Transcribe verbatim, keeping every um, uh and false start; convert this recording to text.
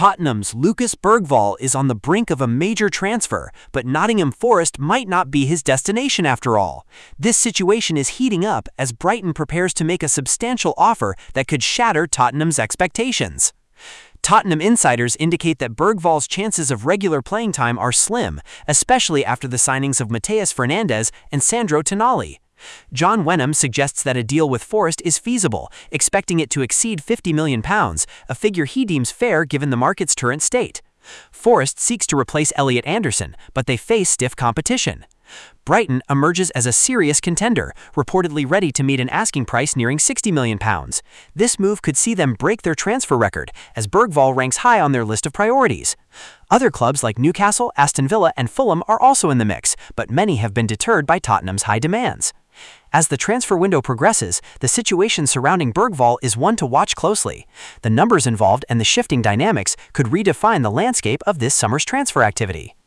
Tottenham's Lucas Bergvall is on the brink of a major transfer, but Nottingham Forest might not be his destination after all. This situation is heating up as Brighton prepares to make a substantial offer that could shatter Tottenham's expectations. Tottenham insiders indicate that Bergvall's chances of regular playing time are slim, especially after the signings of Mateus Fernandes and Sandro Tonali. John Wenham suggests that a deal with Forest is feasible, expecting it to exceed fifty million pounds, a figure he deems fair given the market's current state. Forest seeks to replace Elliot Anderson, but they face stiff competition. Brighton emerges as a serious contender, reportedly ready to meet an asking price nearing sixty million pounds. This move could see them break their transfer record, as Bergvall ranks high on their list of priorities. Other clubs like Newcastle, Aston Villa, and Fulham are also in the mix, but many have been deterred by Tottenham's high demands. As the transfer window progresses, the situation surrounding Bergvall is one to watch closely. The numbers involved and the shifting dynamics could redefine the landscape of this summer's transfer activity.